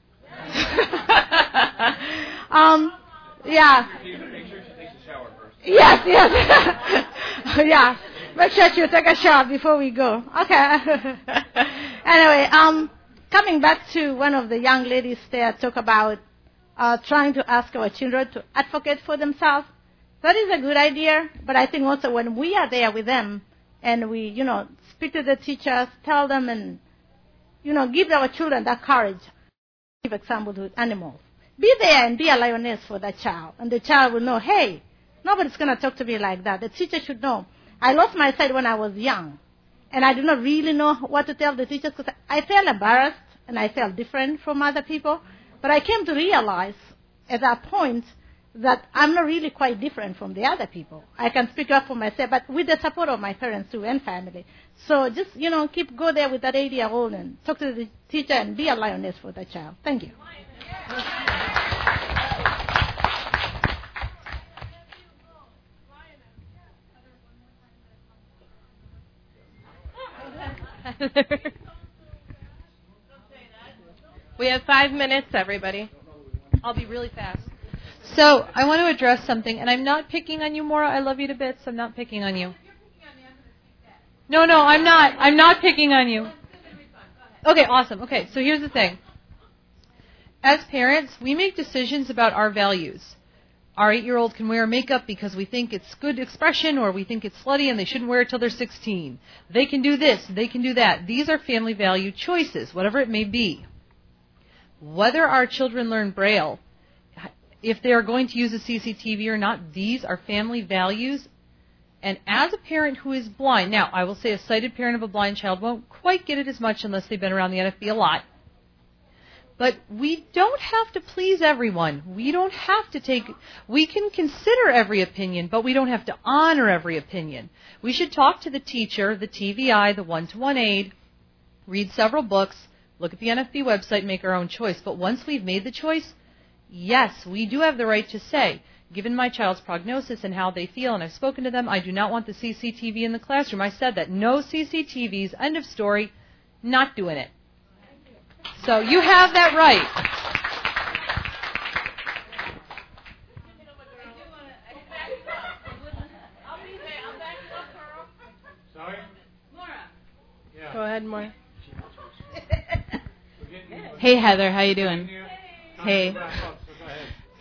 um, yeah. Make sure she takes a shower first. Yes, yes. Yeah. Make sure you take a shower before we go. Okay. Anyway, um, coming back to one of the young ladies there, talk about uh, trying to ask our children to advocate for themselves. That is a good idea, but I think also when we are there with them and we, you know, speak to the teachers, tell them, and, you know, give our children that courage. Give examples with animals. Be there and be a lioness for that child, and the child will know, hey, nobody's going to talk to me like that. The teacher should know. I lost my sight when I was young, and I did not really know what to tell the teachers because I felt embarrassed and I felt different from other people. But I came to realize at that point that I'm not really quite different from the other people. I can speak up for myself, but with the support of my parents too and family. So just, you know, keep go there with that eight-year-old and talk to the teacher and be a lioness for the child. Thank you. We have five minutes, everybody. I'll be really fast. So I want to address something, and I'm not picking on you, Maura. I love you to bits. I'm not picking on you. No, no, I'm not. I'm not picking on you. Okay, awesome. Okay, so here's the thing. As parents, we make decisions about our values. Our eight-year-old can wear makeup because we think it's good expression, or we think it's slutty and they shouldn't wear it till they're sixteen. They can do this. They can do that. These are family value choices, whatever it may be. Whether our children learn Braille, if they are going to use a C C T V or not, these are family values. And as a parent who is blind, now I will say a sighted parent of a blind child won't quite get it as much unless they've been around the N F B a lot. But we don't have to please everyone. We don't have to take, we can consider every opinion, but we don't have to honor every opinion. We should talk to the teacher, the T V I, the one-to-one aide, read several books, look at the N F B website, make our own choice. But once we've made the choice, yes, we do have the right to say, given my child's prognosis and how they feel, and I've spoken to them, I do not want the C C T V in the classroom. I said that. No C C T Vs, end of story, not doing it. So you have that right. Sorry? Go ahead, Maura. Hey, Heather, how you doing? Hey.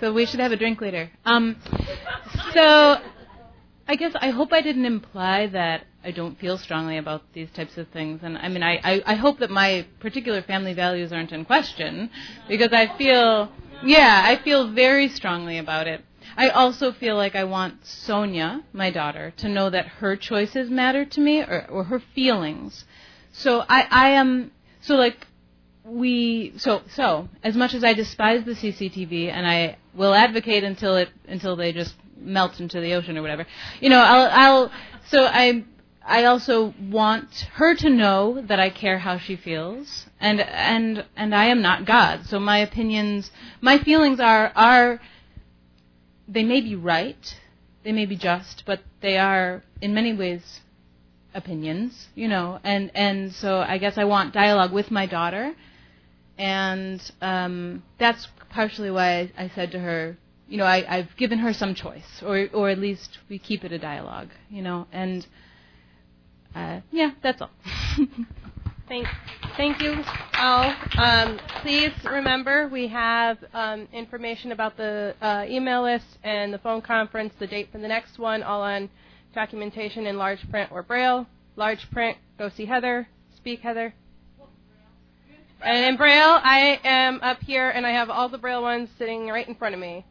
So we should have a drink later. Um, so I guess I hope I didn't imply that I don't feel strongly about these types of things. And I mean, I, I, I hope that my particular family values aren't in question, because I feel, yeah, I feel very strongly about it. I also feel like I want Sonia, my daughter, to know that her choices matter to me, or, or her feelings. So I, I am, so like, we, so, so, as much as I despise the C C T V, and I will advocate until it, until they just melt into the ocean or whatever, you know, I'll, I'll, so I, I also want her to know that I care how she feels, and, and, and I am not God, so my opinions, my feelings are, are, they may be right, they may be just, but they are, in many ways, opinions, you know, and, and so I guess I want dialogue with my daughter, and um, that's partially why I, I said to her, you know, I, I've given her some choice, or or at least we keep it a dialogue, you know, and uh, yeah, that's all. Thank, thank you all. Um, please remember we have um, information about the uh, email list and the phone conference, the date for the next one, all on documentation in large print or Braille. Large print, go see Heather. Speak, Heather. And in Braille, I am up here, and I have all the Braille ones sitting right in front of me.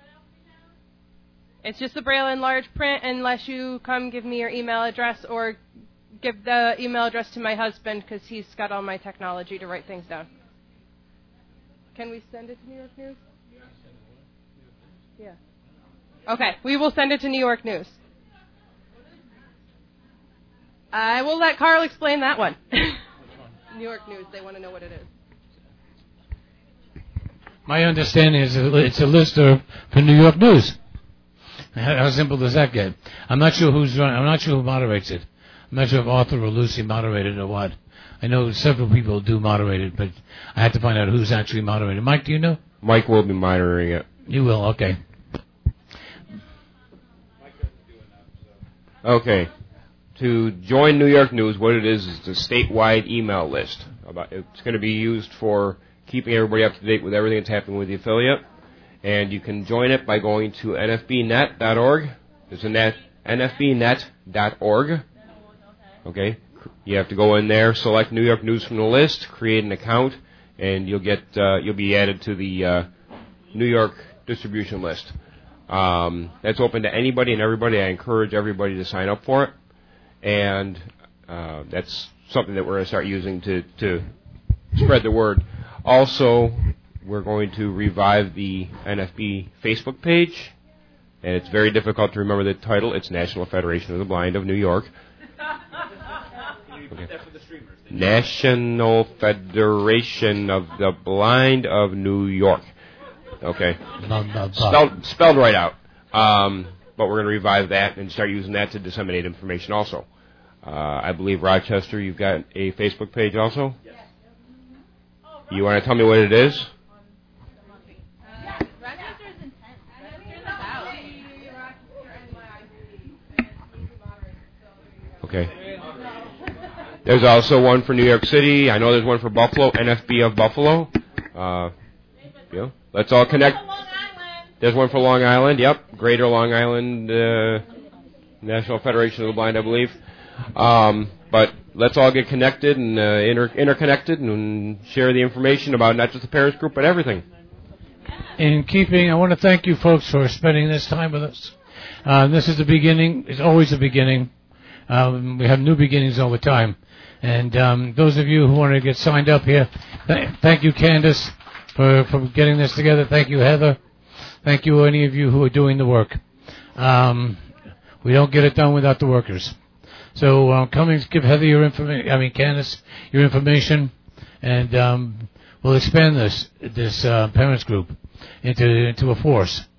It's just the Braille in large print, unless you come give me your email address or give the email address to my husband, because he's got all my technology to write things down. Can we send it to New York News? Yeah. Okay, we will send it to New York News. I will let Carl explain that one. New York News, they want to know what it is. My understanding is it's a list for New York News. How simple does that get? I'm not sure who's running. I'm not sure who moderates it. I'm not sure if Arthur or Lucy moderated or what. I know several people do moderate it, but I had to find out who's actually moderating. Mike, do you know? Mike will be monitoring it. You will, okay. Okay. To join New York News, what it is is the statewide email list. About it's going to be used for keeping everybody up to date with everything that's happening with the affiliate. And you can join it by going to N F B net dot org. There's a net, N F B net dot org. Okay. You have to go in there, select New York News from the list, create an account, and you'll get uh, you'll be added to the uh, New York distribution list. Um, that's open to anybody and everybody. I encourage everybody to sign up for it, and uh, that's something that we're going to start using to to spread the word. Also, we're going to revive the N F B Facebook page, and it's very difficult to remember the title. It's National Federation of the Blind of New York. Okay. National Federation of the Blind of New York. Okay. Spelled, spelled right out. Um, but we're going to revive that and start using that to disseminate information also. Uh, I believe, Rochester, you've got a Facebook page also? Yes. You want to tell me what it is? Okay. There's also one for New York City. I know there's one for Buffalo, N F B of Buffalo. Uh, yeah. Let's all connect. There's one for Long Island. Yep. Greater Long Island uh, National Federation of the Blind, I believe. Um, but let's all get connected and uh, inter- interconnected and share the information about not just the parents group, but everything. In keeping, I want to thank you folks for spending this time with us. Uh, this is the beginning. It's always the beginning. Um, we have new beginnings all the time. And um, those of you who want to get signed up here, th- thank you, Candace, for, for getting this together. Thank you, Heather. Thank you, any of you who are doing the work. Um, we don't get it done without the workers. So uh, come and give Heather your information. I mean, Candace, your information, and um, we'll expand this this uh, parents group into into a force.